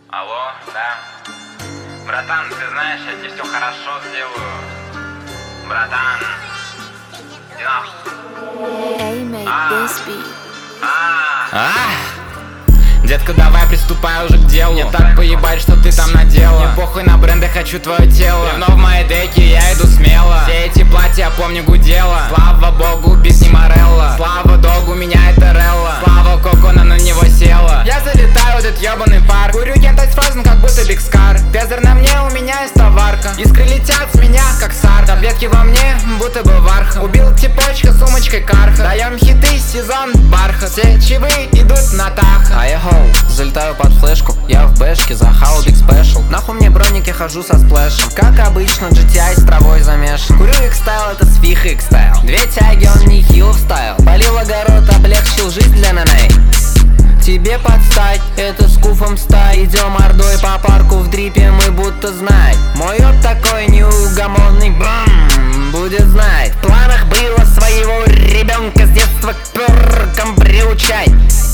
Алло, да? Братан, ты знаешь, я тебе все хорошо сделаю. Братан. Иди нахуй. Hey, make this beat. Детка, давай приступай уже к делу. Мне так поебать, что ты там надела. Мне похуй на бренды, хочу твое тело. Давно в моей деке, я иду смело. Все эти платья, помню, гудела. Слава богу, бит не Морелла. Слава догу, меня это Релла. Слава Кокона на него села. Я залетаю в этот ебаный парк. Курю кентать фазен, как будто Биг Скар. Тезер на мне, у меня есть товарка. Искры летят с меня, как сар. Таблетки во мне, будто бы варха. Убил цепочка сумочкой карха. Даем хиты, сезон бархат. Все чивы идут на таха. Залетаю под флешку, я в бэшке, захавал Big Special. Нахуй мне броники, хожу со сплэшем. Как обычно, GTI с травой замешан. Курю X-Style, это с фихой X-Style. Две тяги, он не хил вставил. Полил огород, облегчил жизнь для наней. Тебе подстать, это с куфом стай. Идем ордой по парку в дрипе, мы будто знать. Мой ёб такой неугомонный будет знать. В планах было своего ребенка с детства к перкам приучать.